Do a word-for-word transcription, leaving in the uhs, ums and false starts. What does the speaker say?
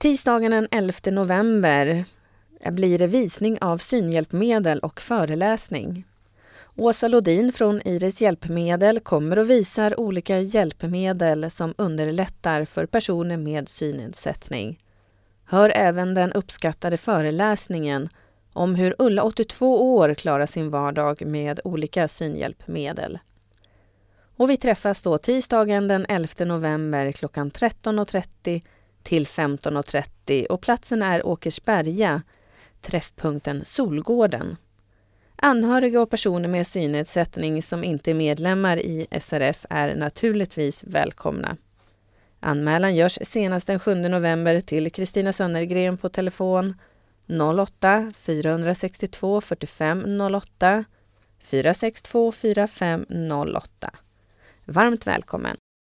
Tisdagen den elfte november blir det visning av synhjälpmedel och föreläsning. Åsa Lodin från Iris hjälpmedel kommer och visar olika hjälpmedel som underlättar för personer med synnedsättning. Hör även den uppskattade föreläsningen om hur Ulla åttiotvå år klarar sin vardag med olika synhjälpmedel. Och vi träffas då tisdagen den elfte november klockan tretton och trettio till femton och trettio och platsen är Åkersberga, träffpunkten Solgården. Anhöriga och personer med synnedsättning som inte är medlemmar i S R F är naturligtvis välkomna. Anmälan görs senast den sjunde november till Kristina Sönnergren på telefon noll åtta fyra sex två fyrtiofem noll åtta fyra sex två fyra fem noll åtta. Varmt välkommen!